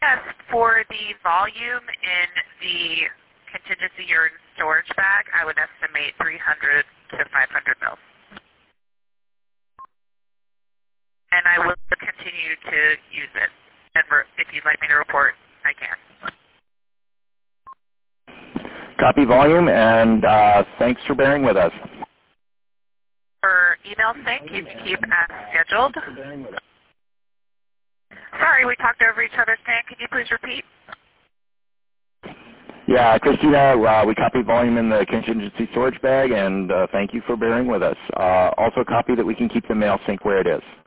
Yes, for the volume in the contingency urine storage bag, I would estimate 300 to 500 mils. And I will continue to use it. And if you'd like me to report, I can. Copy volume, and thanks for bearing with us. For email sync, you can keep as scheduled. Sorry, we talked over each other, Stan. Can you please repeat? Yeah, Christina, we copied volume in the contingency storage bag, and thank you for bearing with us. Also copy that we can keep the mail sync where it is.